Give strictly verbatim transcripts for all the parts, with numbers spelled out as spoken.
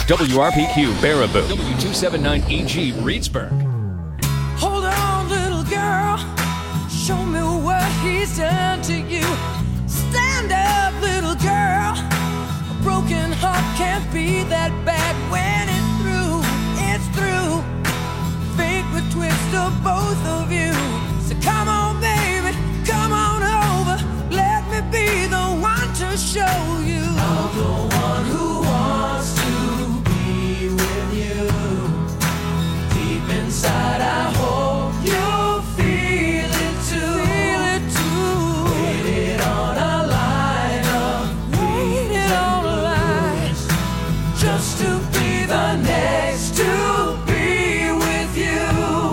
W R P Q Baraboo, W two seventy-nine E G Reedsburg. Hold on, little girl. Show me what he's done to you. Stand up, little girl. A broken heart can't be that bad when it's through. It's through. Fate would twist of both of you. So come on, baby, come on over. Let me be the one to show you. I'm the one who wants to be with you. Deep inside, I hope you feel it too. Feel it too. Waited on a line of waited on a line just to be the next to be with you.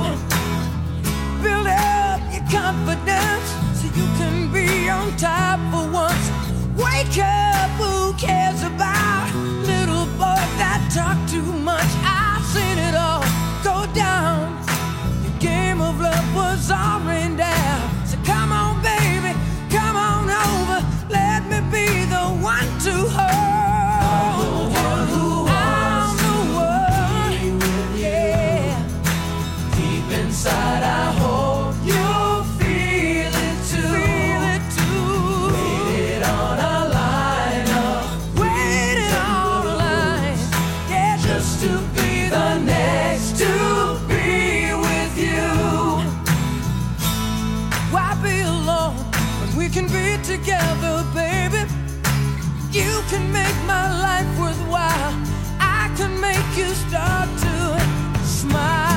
Build up your confidence so you can be on top for once. Wake up, who cares about little boy that talk too much? I've seen it all go down. The game of love was all rained down. So come on, baby, come on over. Let me be the one to hold. I'm the one who wants to be with you. Yeah. Deep inside, I hope you feel it too. Feel it too. Waited on a line up. Waited on a line. Yeah, just to be the next to be with you. Why be alone when we can be together, baby? You can make my life worthwhile. I can make you start to smile.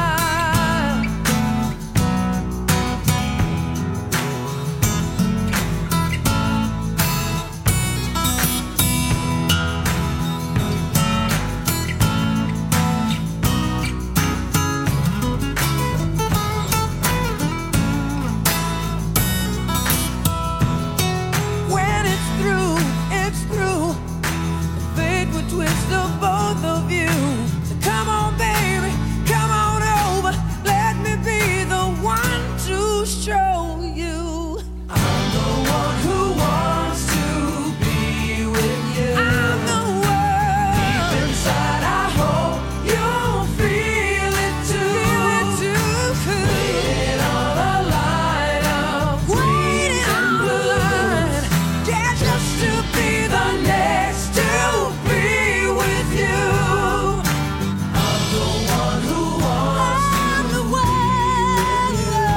When it's through, it's through. Fate would twist of both of you. So come on, baby, come on over. Let me be the one to show you. I'm the one who wants to be with you. I'm the one. Deep inside, I hope you'll feel it too. Feel it too. Waiting on a line of waiting on a line. Yeah, just to be the next to be with you. I'm the one who wants I'm the one.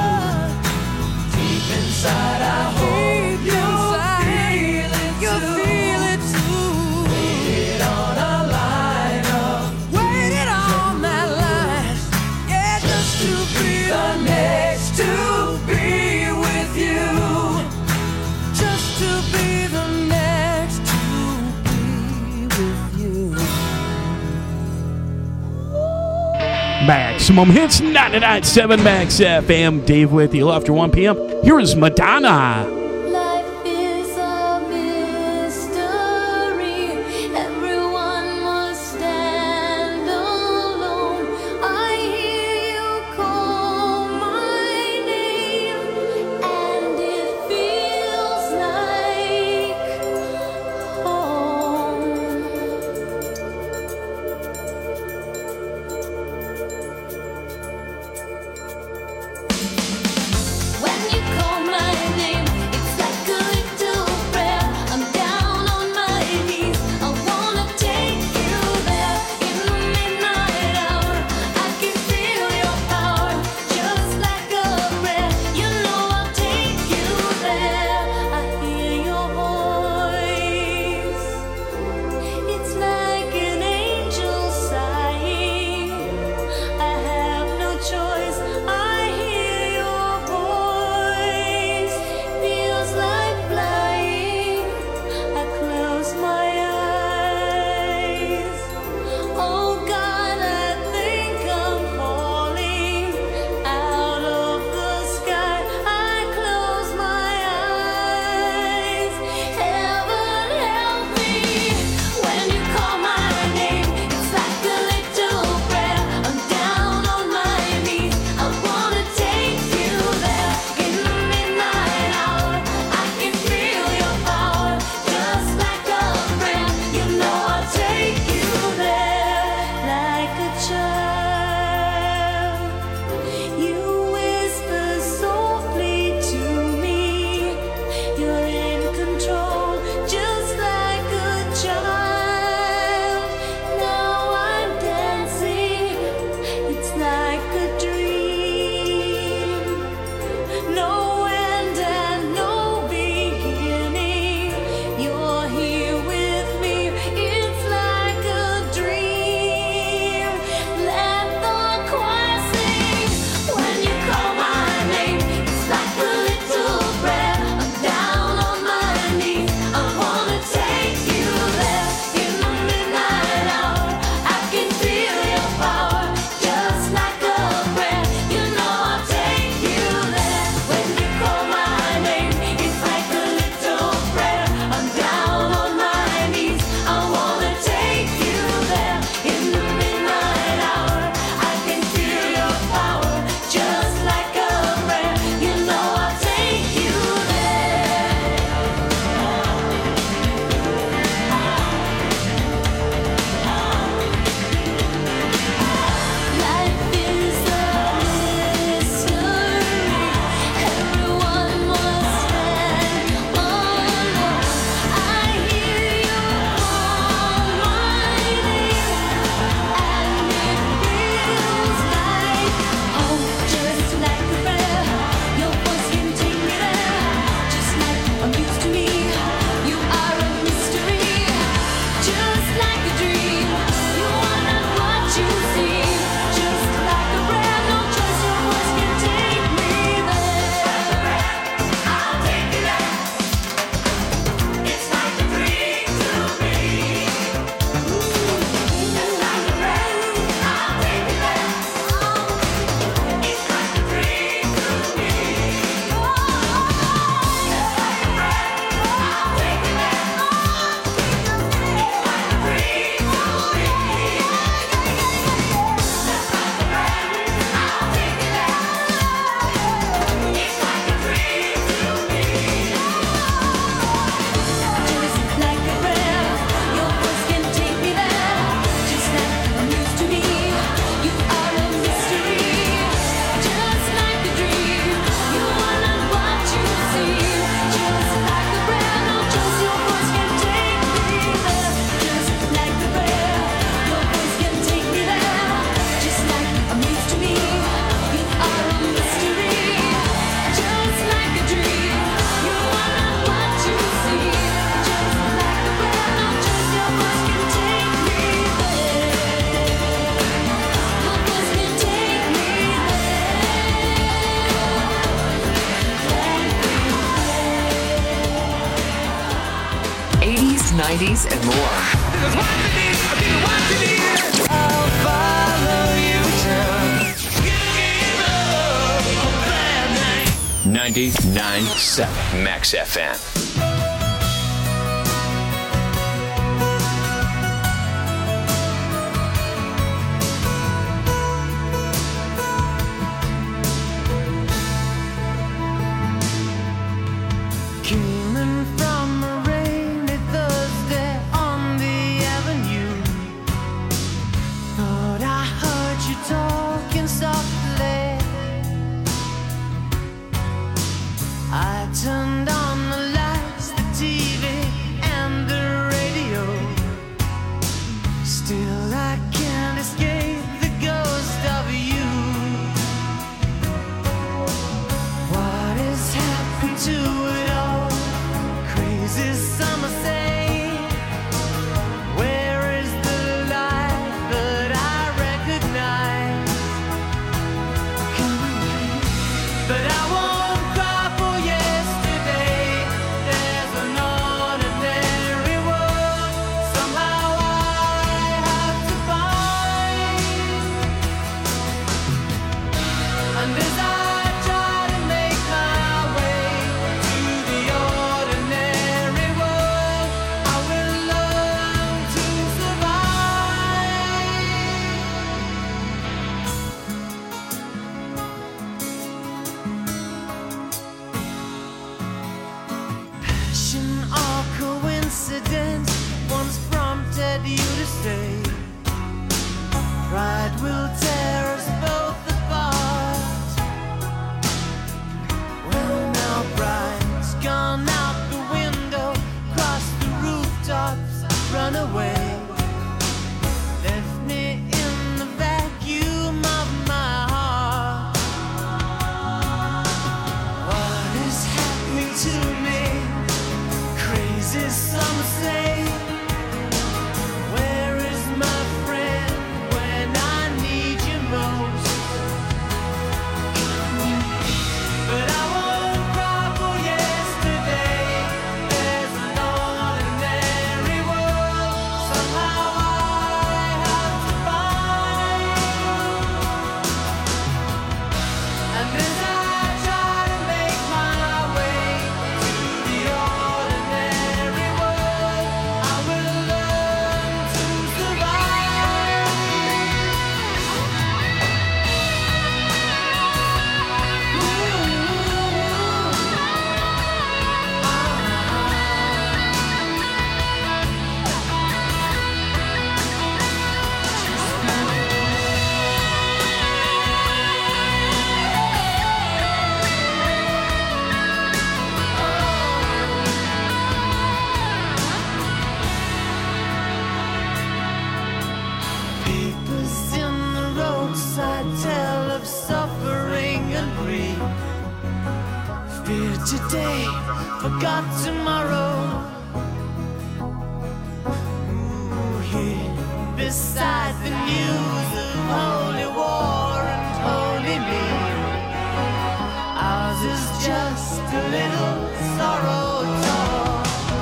Deep inside, I hope you'll feel it too. Feel it too. Waited on a line of waited on that line. Yeah, just to be the next to be with you. Just to be the next to be with you. Maximum Hits ninety-nine point seven Max F M. Dave with you after one p.m. Here is Madonna. Life is a mystery. Everyone must stand alone. I hear you call my name, and it feels like home. When you call my name, it nineties, and more. I'll follow you down. ninety-nine point seven Max F M. Came in from a rainy Thursday on the avenue. Thought I heard you talking softly. I turned on the lights, the T V, and the radio. Still I can't escape the ghost of you. What has happened to it all? Crazy summer say, where is the light that I recognize? But I won't cry for yesterday. There's an ordinary world somehow I have to find. And as I try to make my way to the ordinary world, I will learn to survive. Passion or coincidence once prompted you to say, pride will tear us both apart. Well, now pride's gone out the window, crossed the rooftops, run away. Left me in the vacuum of my heart. What is happening to me? Crazy some say. Where is my friend when I need you most? But I won't cry for yesterday. There's an ordinary world somehow I have to find. And as I try to make my way to the ordinary world, I will learn to Papers in the roadside tell of suffering and grief. Fear today, forgot tomorrow. Ooh, here beside the news of holy war and holy me, ours is just a little sorrow talk.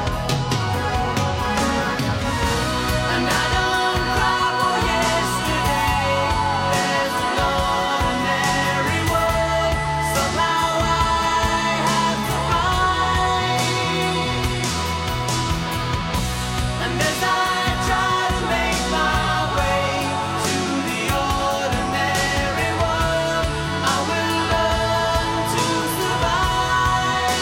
And I don't cry for yesterday. There's an ordinary world somehow I have to find. And as I try to make my way to the ordinary world, I will learn to survive.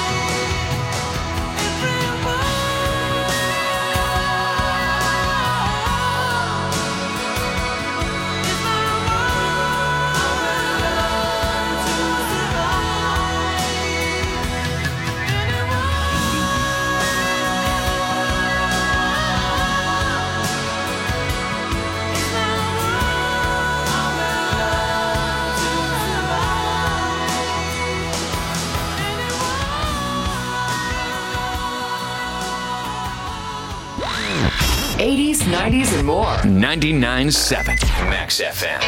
eighties, nineties, and more. ninety-nine point seven Max F M.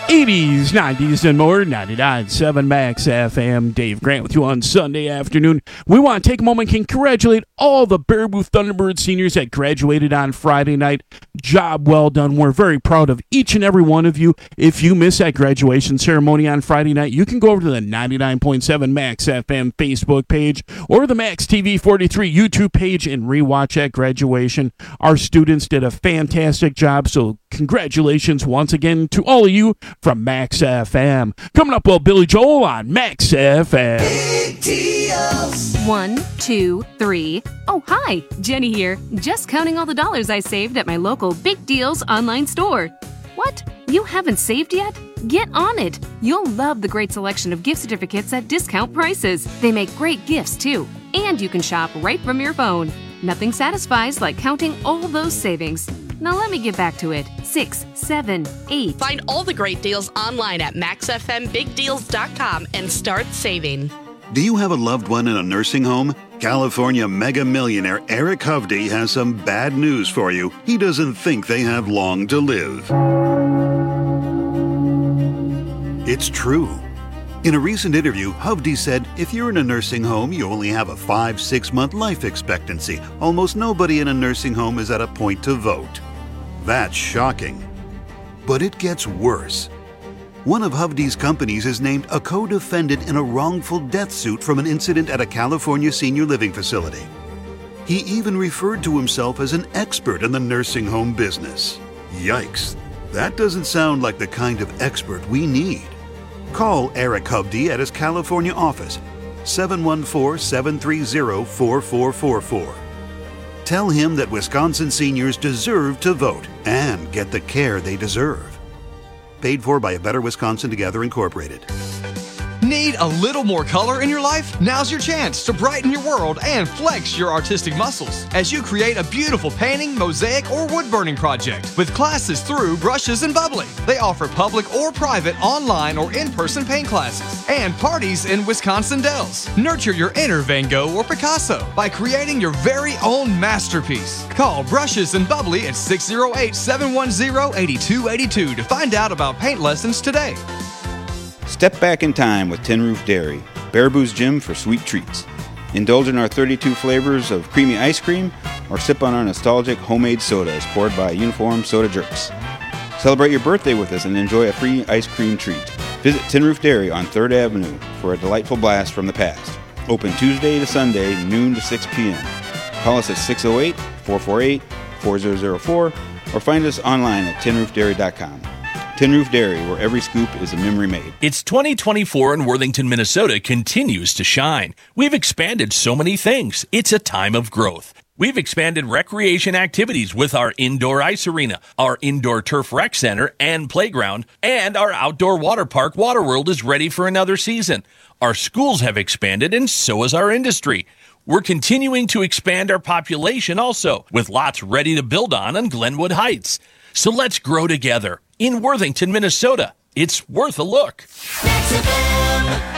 eighties, nineties, and more. ninety-nine point seven Max F M. Dave Grant with you on Sunday afternoon. We want to take a moment and congratulate all the Baraboo Thunderbird seniors that graduated on Friday night. Job well done. We're very proud of each and every one of you. If you missed that graduation ceremony on Friday night, you can go over to the ninety-nine point seven Max F M Facebook page or the Max T V forty-three YouTube page and rewatch that graduation. Our students did a fantastic job, so congratulations once again to all of you from Max F M. Coming up, well, Billy Joel on Max F M. Big deals. One, two, three. Oh, hi, Jenny here. Just counting all the dollars I saved at my local Big Deals online store. What? You haven't saved yet? Get on it. You'll love the great selection of gift certificates at discount prices. They make great gifts, too. And you can shop right from your phone. Nothing satisfies like counting all those savings. Now let me get back to it. Six, seven, eight. Find all the great deals online at max f m big deals dot com and start saving. Do you have a loved one in a nursing home? California mega millionaire Eric Hovde has some bad news for you. He doesn't think they have long to live. It's true. In a recent interview, Hovde said, if you're in a nursing home, you only have a five, six month life expectancy. Almost nobody in a nursing home is at a point to vote. That's shocking. But it gets worse. One of Hovde's companies is named a co-defendant in a wrongful death suit from an incident at a California senior living facility. He even referred to himself as an expert in the nursing home business. Yikes. That doesn't sound like the kind of expert we need. Call Eric Hovde at his California office, seven one four, seven three zero, four four four four. Tell him that Wisconsin seniors deserve to vote and get the care they deserve. Paid for by A Better Wisconsin Together Incorporated. Need a little more color in your life? Now's your chance to brighten your world and flex your artistic muscles as you create a beautiful painting, mosaic, or wood burning project with classes through Brushes and Bubbly. They offer public or private, online or in-person paint classes and parties in Wisconsin Dells. Nurture your inner Van Gogh or Picasso by creating your very own masterpiece. Call Brushes and Bubbly at six oh eight, seven one zero, eight two eight two to find out about paint lessons today. Step back in time with Tin Roof Dairy, Baraboo's gym for sweet treats. Indulge in our thirty-two flavors of creamy ice cream or sip on our nostalgic homemade sodas poured by uniformed soda jerks. Celebrate your birthday with us and enjoy a free ice cream treat. Visit Tin Roof Dairy on third Avenue for a delightful blast from the past. Open Tuesday to Sunday, noon to six p.m. Call us at six oh eight, four four eight, four zero zero four or find us online at tin roof dairy dot com. Tin Roof Dairy, where every scoop is a memory made. It's twenty twenty-four and Worthington, Minnesota continues to shine. We've expanded so many things. It's a time of growth. We've expanded recreation activities with our indoor ice arena, our indoor turf rec center and playground, and our outdoor water park, Waterworld, is ready for another season. Our schools have expanded, and so has our industry. We're continuing to expand our population also, with lots ready to build on on Glenwood Heights. So let's grow together. In Worthington, Minnesota, it's worth a look. Max F M.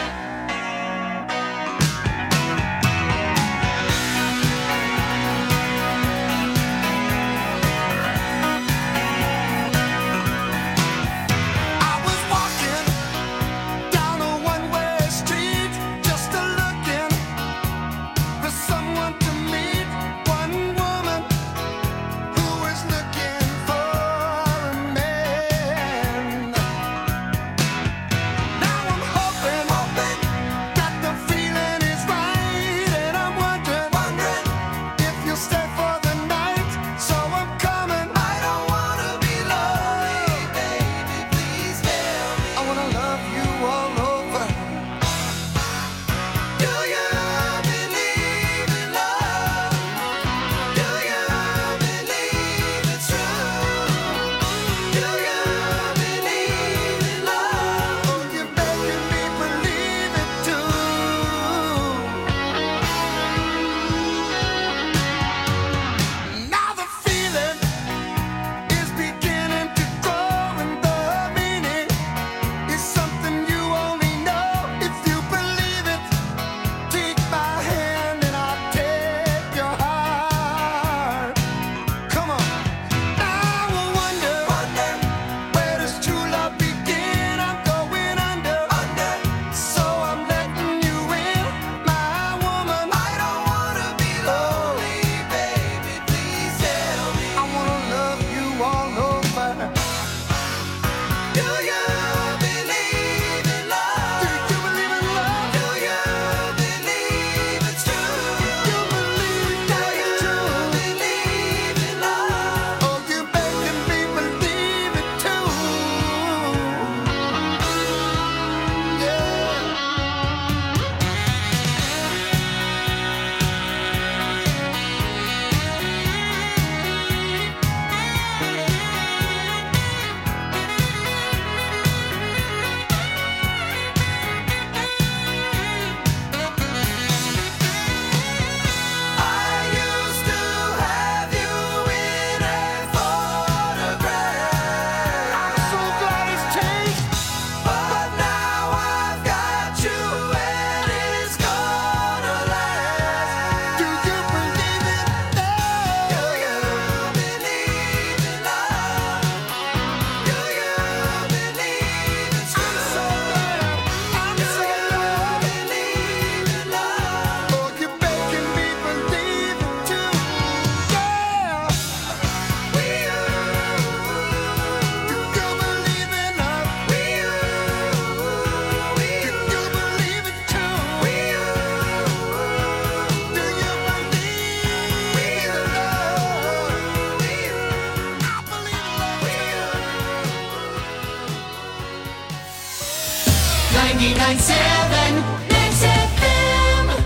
ninety-nine point seven Max F M.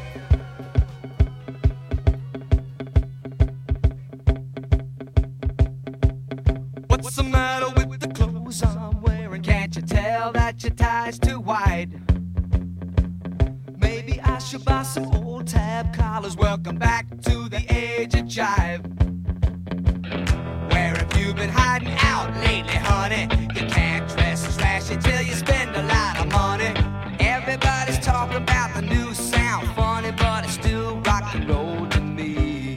What's the matter with the clothes I'm wearing? Can't you tell that your tie's too wide? Maybe I should buy some old tab collars. Welcome back to the age of jive. Where have you been hiding out lately, honey? You can't dress as flashy till you spend a lot of money. Everybody's talking about the new sound, funny, but it's still rock and roll to me.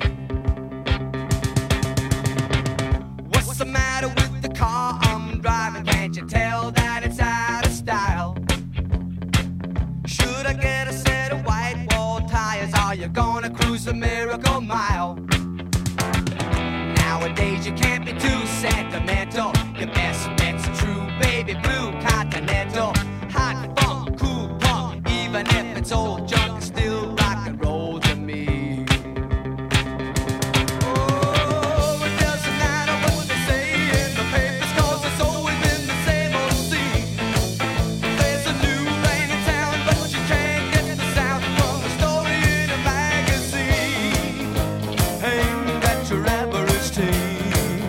What's the matter with the car I'm driving? Can't you tell that it's out of style? Should I get a set of white wall tires? Are you gonna cruise a miracle mile? Nowadays you can't be too sentimental. Your best bet's a true baby blue continental. Hot funk, cool punk, even if it's old junk, it's still rock and roll to me. Oh, it doesn't matter what they say in the papers, 'cause it's always been the same old scene. There's a new rain in town, but you can't get the sound from a story in a magazine. Ain't that your average teen?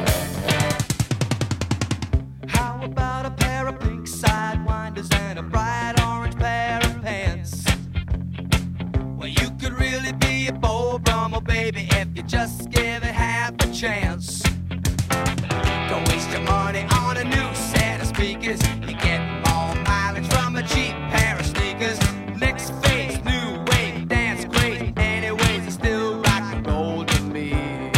How about a pair of pink sidewinders and a bright orange pair of pants? Well, you could really be a Beau Brummel, baby, if you just give it half a chance. Don't waste your money on a new set of speakers. You get more mileage from a cheap pair of sneakers. Next phase, new wave, dance great. Anyways, it's still rock and roll to me.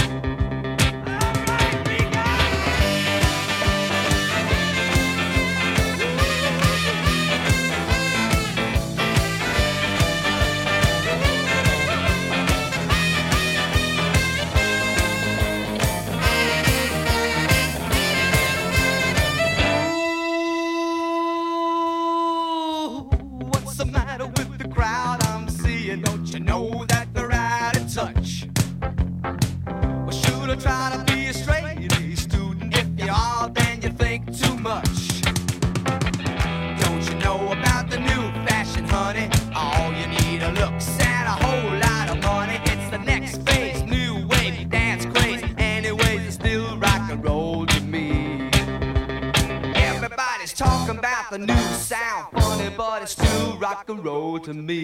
What's the matter with the crowd I'm seeing? Don't you know that they're out of touch? Well, should I try to be a straight A student? If you are, then you think too much. Don't you know about the new fashion, honey? All you need are looks and a whole lot of money. It's the next phase, new wave, dance craze. Anyways, it's still rock and roll to me. Everybody's talking about the new sound, funny, but it's still rock and roll to me.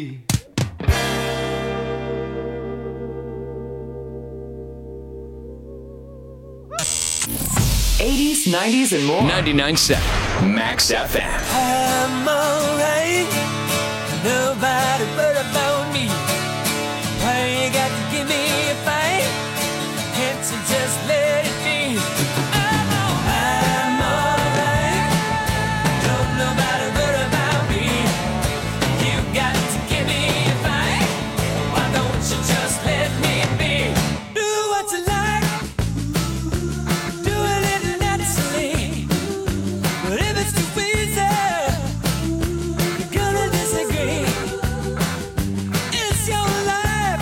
eighties, nineties, and more. ninety-nine point seven Max F M. I'm alright, nobody but about me. Why you got to give me a fight? Can't you just let it be? I'm alright, I'm alright, don't nobody but about me. You got to give me a fight. Why don't you just let me be? Do what you like, do it little naturally. But if it's too easy, you're gonna disagree. It's your life,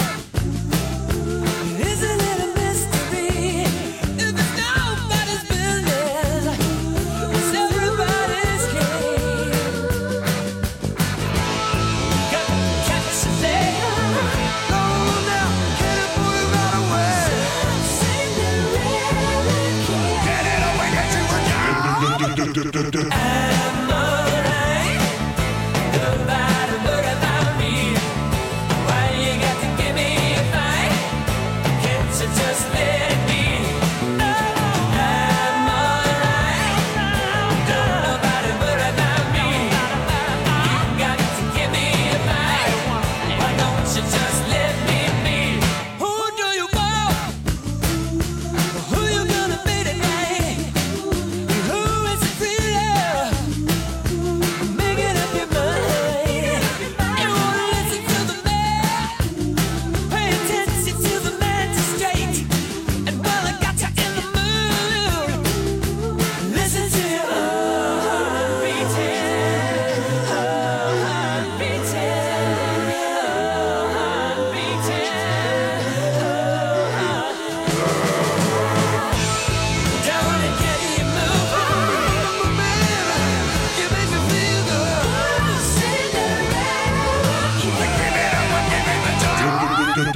isn't it a mystery? If it's nobody's business, it's everybody's game. Got to catch a day. Go now, get it, put it right away. Get it away, get you down. I'm alright, nobody worry about me. Why you got to give me a fight? Can't you just let it be? I'm alright, don't nobody worry about me. You got to give me a fight. Why don't you just let me be? Who do you want? Who you gonna be tonight? Who is it really?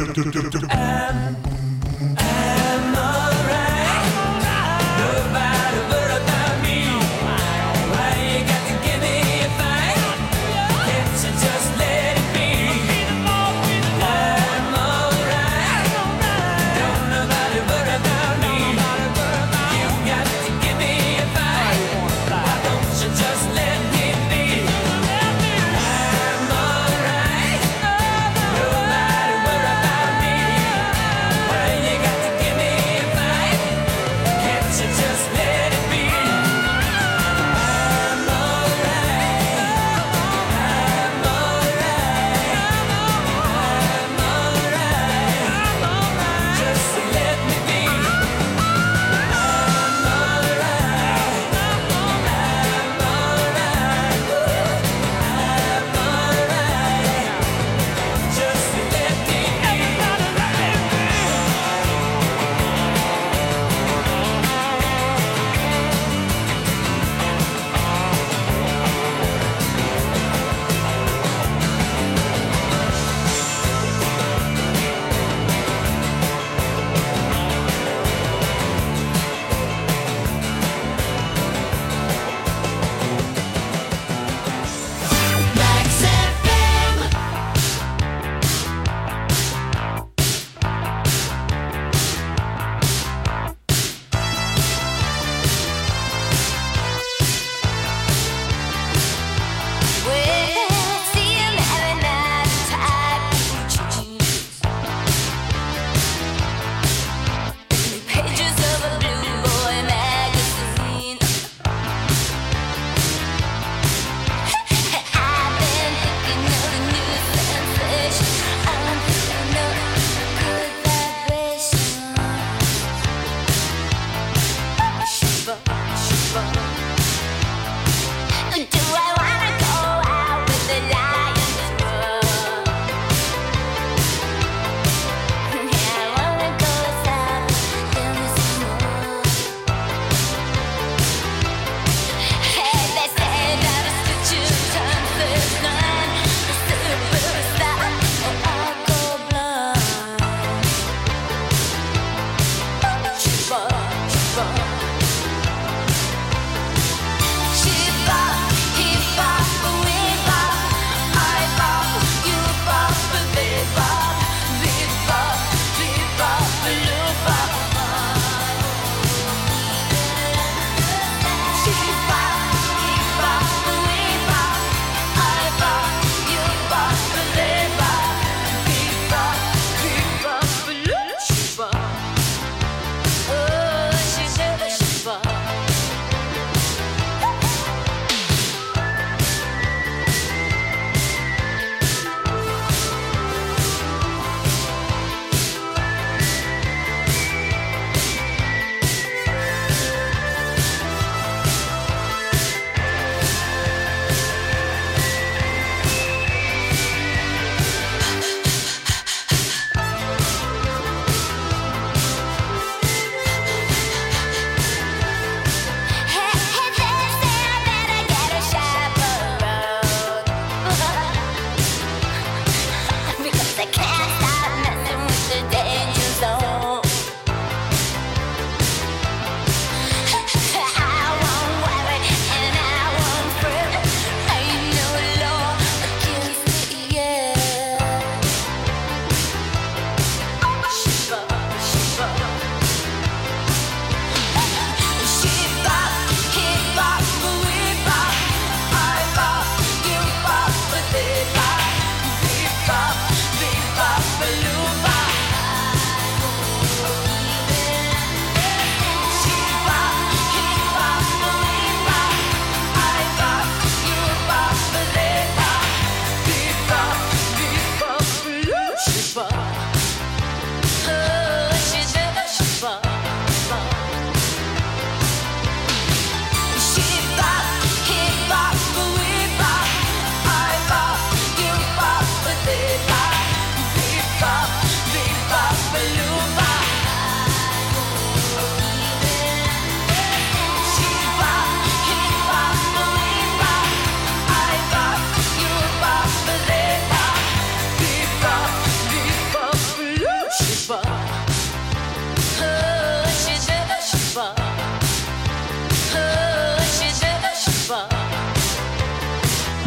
Just let me be.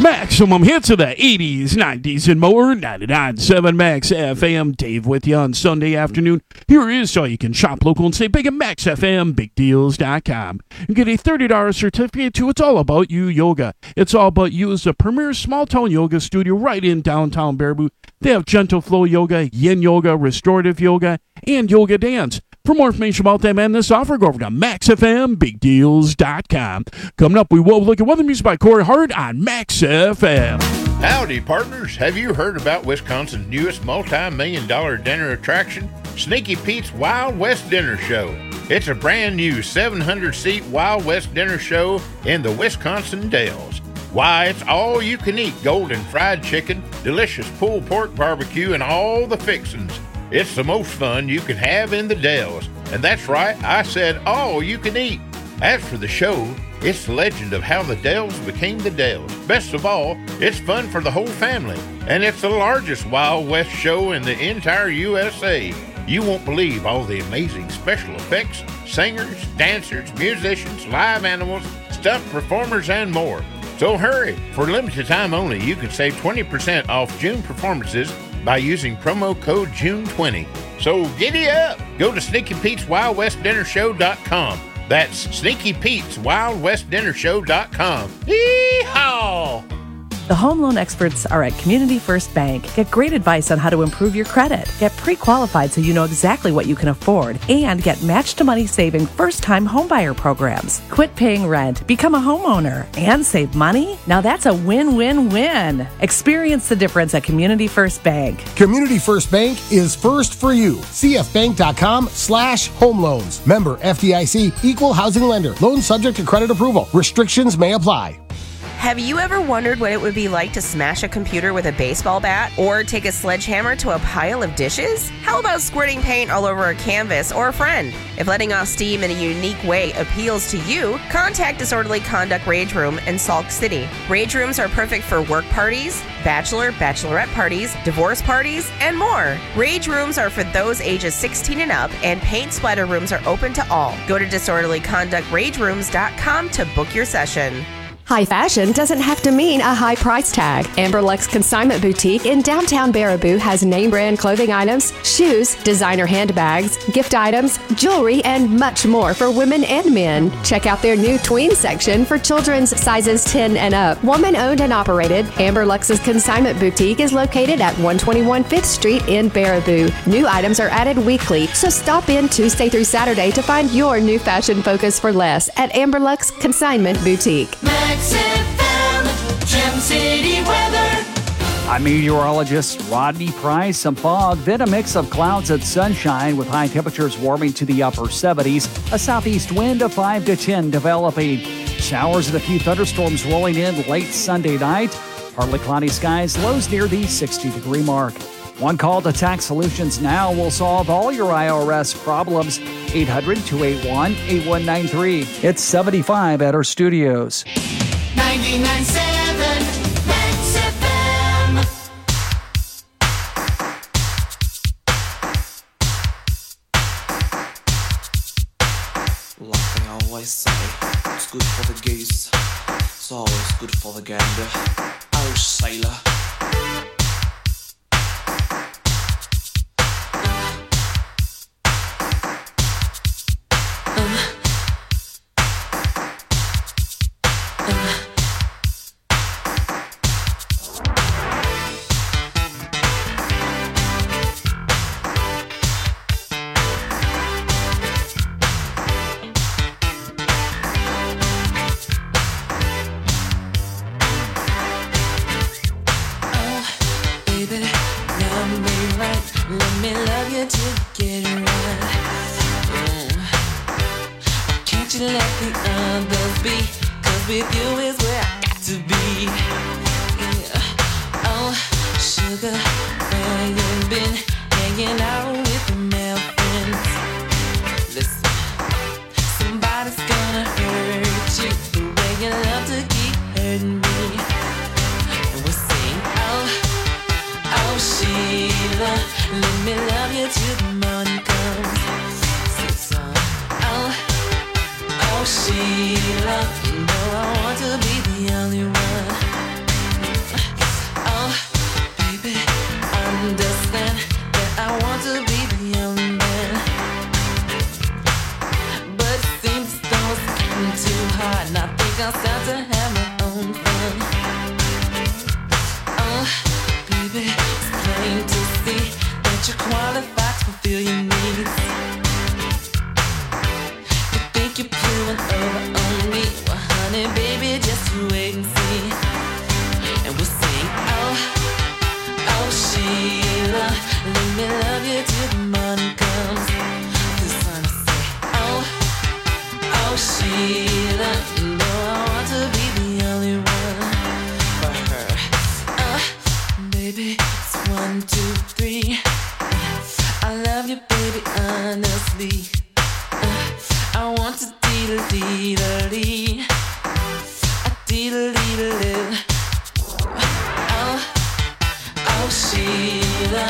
Maximum hits of the eighties, nineties, and more. ninety-nine point seven Max F M. Dave with you on Sunday afternoon. Here is so you can shop local and save big at Max F M Big Deals dot com. You get a thirty dollars certificate to It's All About You Yoga. It's All About You is the premier small-town yoga studio right in downtown Baraboo. They have gentle flow yoga, yin yoga, restorative yoga, and yoga dance. For more information about them and this offer, go over to Max F M Big Deals dot com. Coming up, we will look at weather music by Corey Hart on Max F M. Howdy, partners. Have you heard about Wisconsin's newest multi-million dollar dinner attraction? Sneaky Pete's Wild West Dinner Show. It's a brand new seven hundred seat Wild West Dinner Show in the Wisconsin Dells. Why, it's all you can eat golden fried chicken, delicious pulled pork barbecue, and all the fixins'. It's the most fun you can have in the Dells. And that's right, I said all you can eat. As for the show, it's the legend of how the Dells became the Dells. Best of all, it's fun for the whole family. And it's the largest Wild West show in the entire U S A. You won't believe all the amazing special effects, singers, dancers, musicians, live animals, stuffed performers, and more. So hurry! For limited time only, you can save twenty percent off June performances by using promo code June twenty. So giddy up! Go to Sneaky Pete's Wild West Dinner Show dot com. That's Sneaky Pete's Wild West Dinner Show dot com. Yee-haw! The home loan experts are at Community First Bank. Get great advice on how to improve your credit. Get pre-qualified so you know exactly what you can afford. And get match-to-money saving first-time homebuyer programs. Quit paying rent, become a homeowner, and save money? Now that's a win-win-win. Experience the difference at Community First Bank. Community First Bank is first for you. C F bank dot com slash home loans. Member F D I C, equal housing lender. Loan subject to credit approval. Restrictions may apply. Have you ever wondered what it would be like to smash a computer with a baseball bat or take a sledgehammer to a pile of dishes? How about squirting paint all over a canvas or a friend? If letting off steam in a unique way appeals to you, contact Disorderly Conduct Rage Room in Sauk City. Rage rooms are perfect for work parties, bachelor, bachelorette parties, divorce parties, and more. Rage rooms are for those ages sixteen and up, and paint splatter rooms are open to all. Go to disorderly conduct rage rooms dot com to book your session. High fashion doesn't have to mean a high price tag. Amber Lux Consignment Boutique in downtown Baraboo has name brand clothing items, shoes, designer handbags, gift items, jewelry, and much more for women and men. Check out their new tween section for children's sizes ten and up. Woman owned and operated, Amber Lux's Consignment Boutique is located at one twenty-one Fifth Street in Baraboo. New items are added weekly, so stop in Tuesday through Saturday to find your new fashion focus for less at Amber Lux Consignment Boutique. Max F M, Gem City weather. I'm meteorologist Rodney Price. Some fog, then a mix of clouds and sunshine with high temperatures warming to the upper seventies. A southeast wind of five to ten developing. Showers and a few thunderstorms rolling in late Sunday night. Partly cloudy skies, lows near the sixty degree mark. One call to Tax Solutions Now will solve all your I R S problems. eight hundred, two eight one, eight one nine three. It's seventy-five at our studios. ninety-nine point seven Max F M. Like they always say, it's good for the goose, it's always good for the gander. Oh, sailor. think I'll start to have my own fun. Oh, baby, it's plain to see that you're qualified to fulfill your needs. You think you're pulling over on me? Well, honey, baby, just you wait and see. And we'll sing, oh, oh, Sheila, let me love you till the morning comes. The sun will say, oh, oh, Sheila, you know I want to be the only one for her. Uh, baby, it's one, two, three. I love you, baby, honestly. Uh, I want to dee-da-dee-da-dee. A dee-da-dee-da-dee. Oh, oh, Sheila.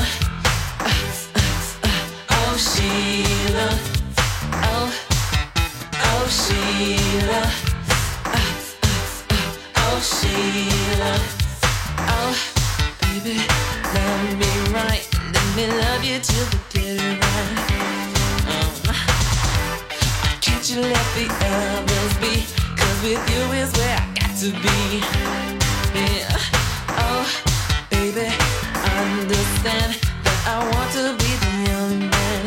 Oh, Sheila. Oh, oh, Sheila. Oh, Sheila. Oh, baby, love me right. Let me love you till we get it right. Um, can't you let the others be? 'Cause with you is where I got to be. Yeah. Oh, baby, understand that I want to be the only man.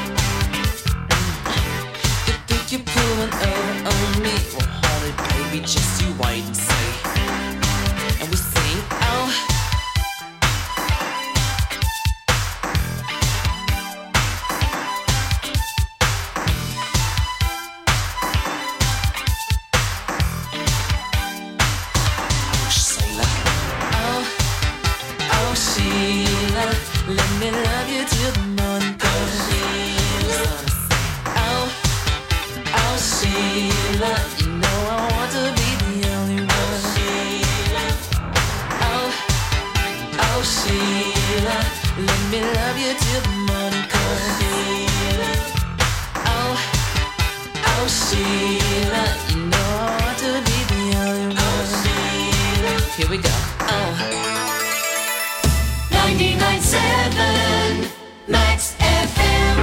You think you're pulling over on me? Well, honey, baby, just you wait and see. And we sing, oh, Sheila, let me love you till the morning comes. Oh, oh, Sheila, you know I want to be the only one. Oh, oh, Sheila, let me love you till the morning comes. Oh, oh, Sheila, you know I want to be the only one. Here we go. Oh. ninety-nine point seven Max F M.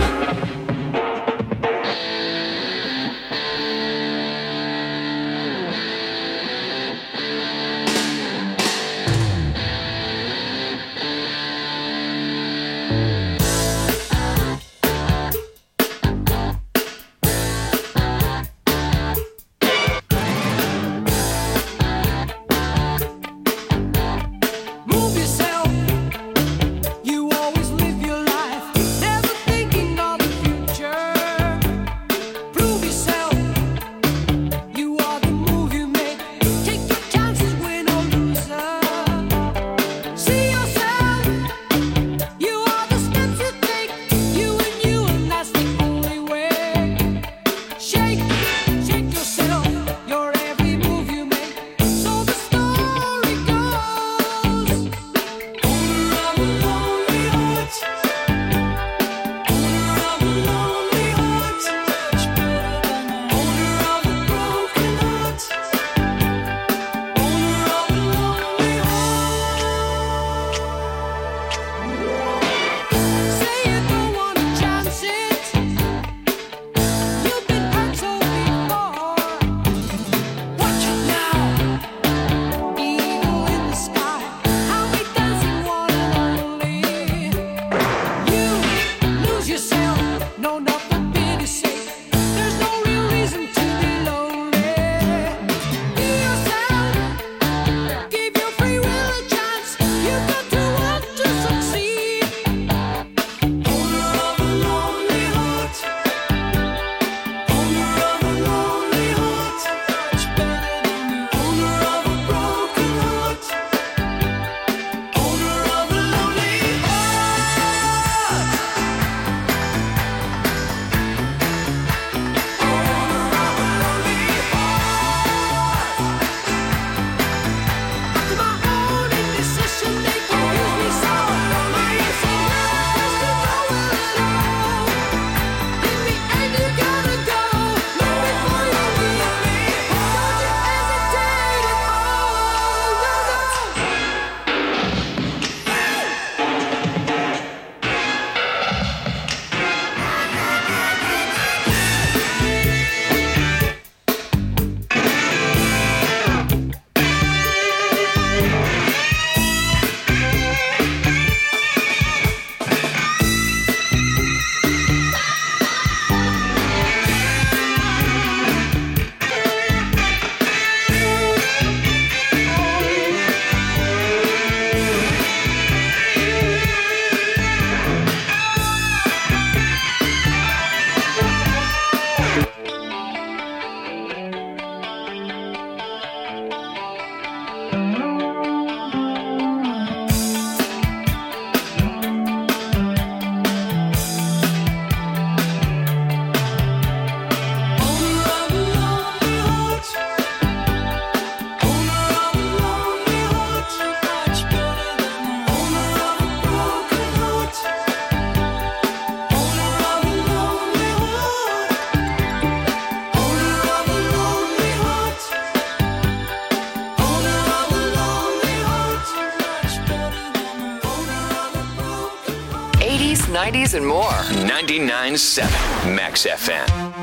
nineties, and more. ninety-nine point seven Max F M.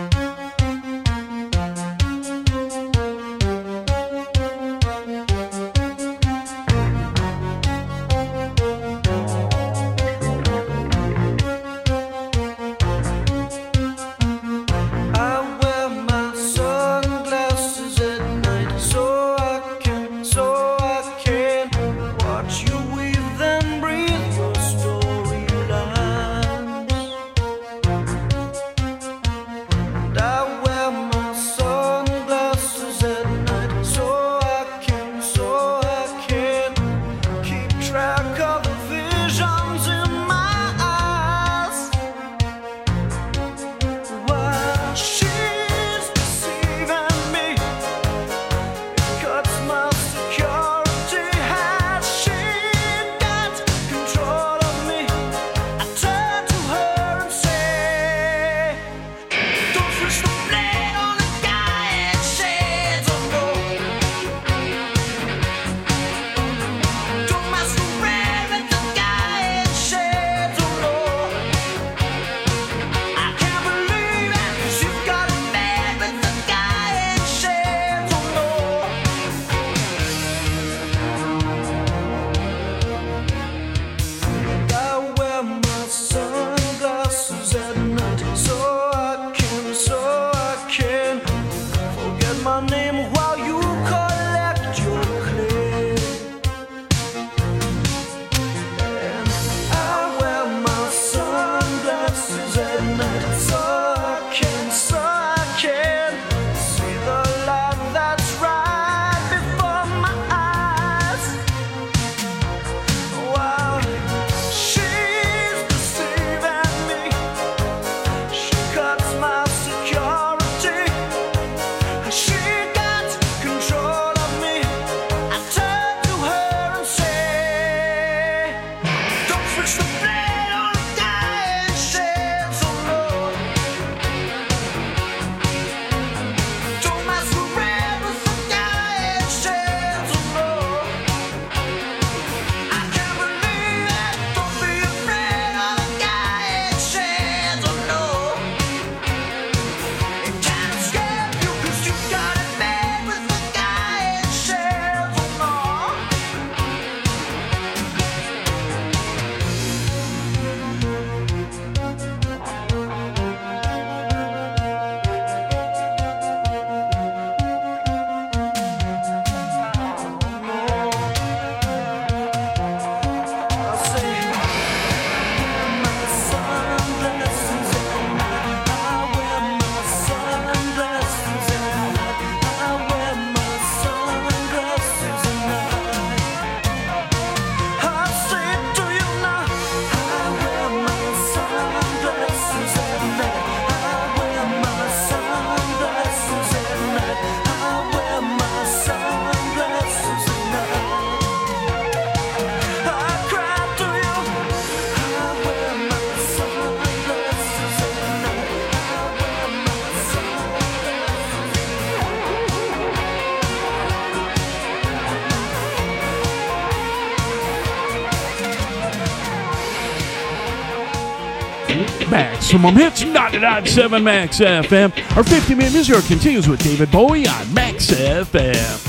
Maximum hits, ninety-nine point seven Max F M. Our fifty minute music continues with David Bowie on Max F M.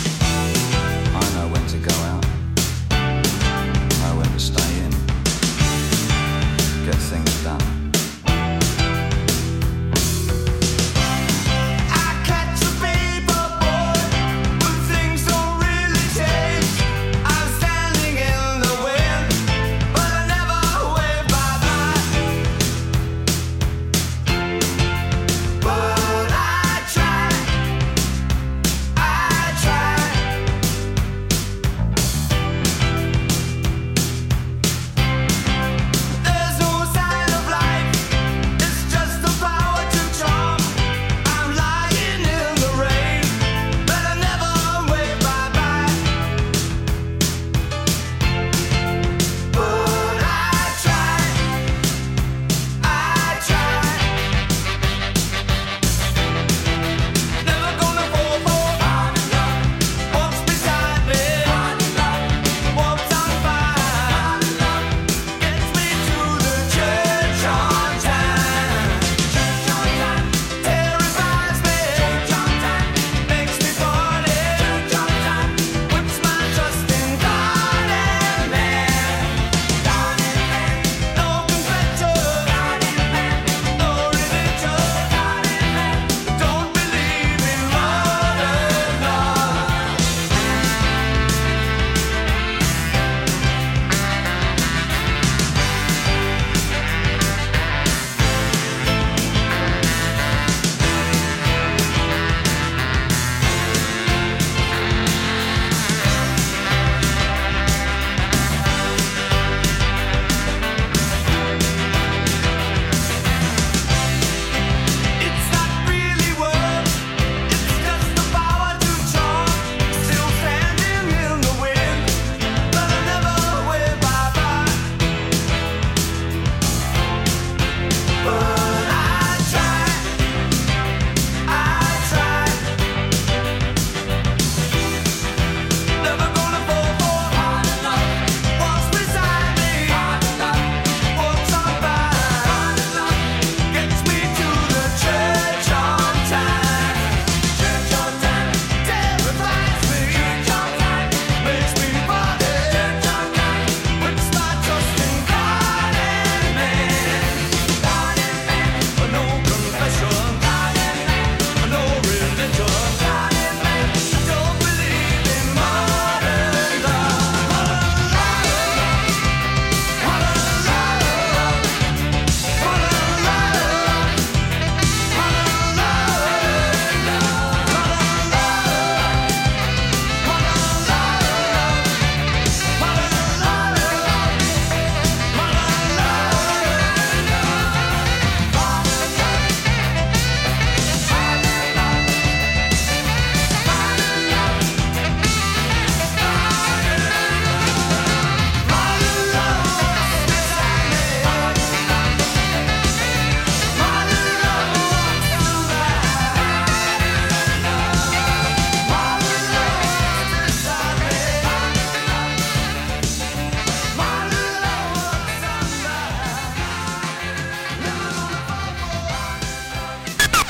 I know when to go out. Know when to stay in. Get things done. I try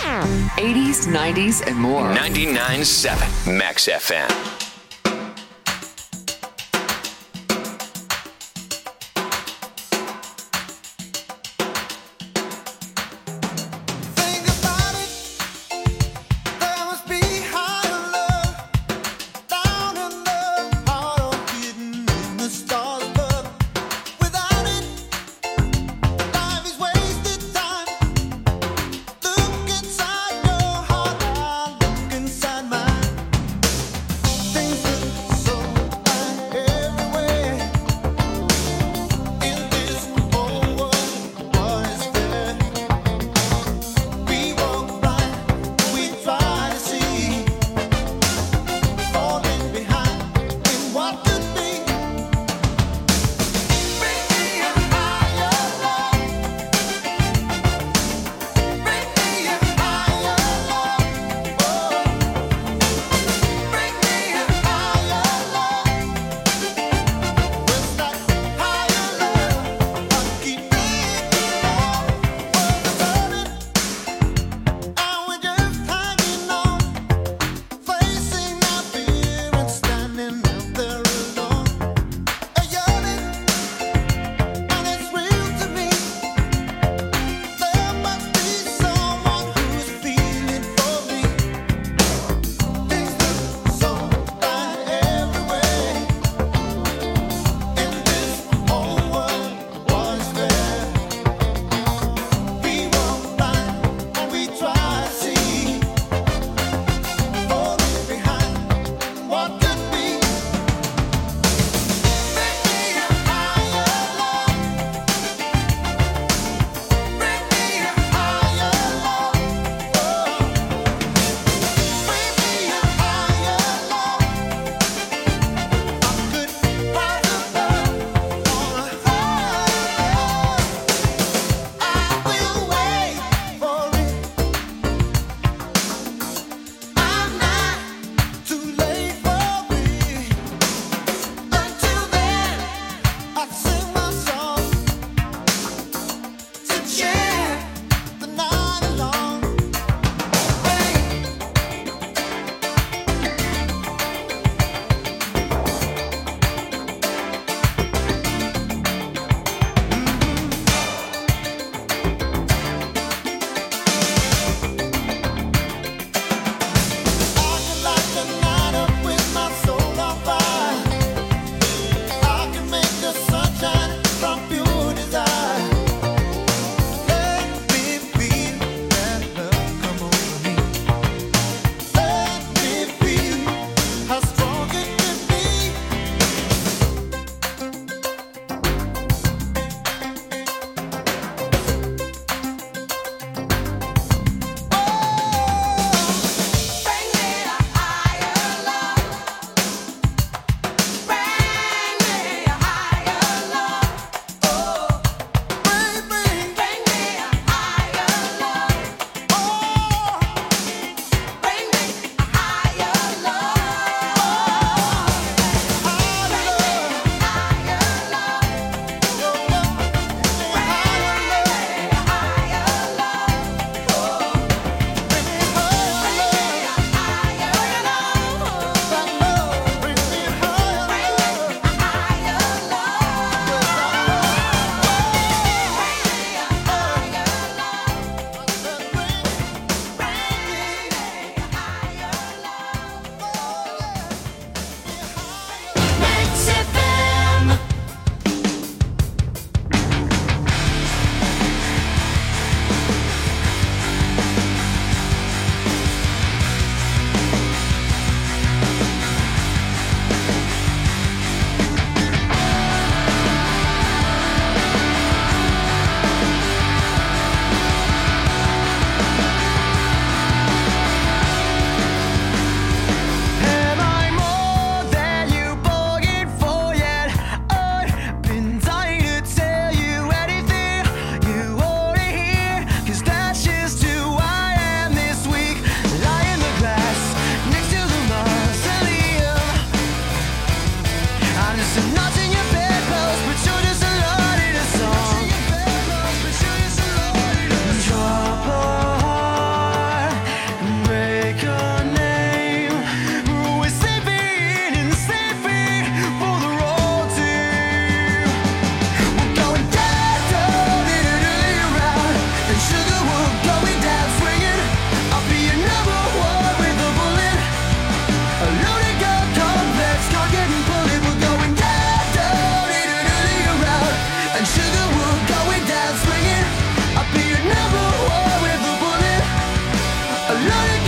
eighties, nineties, and more. ninety-nine point seven Max F M. Learning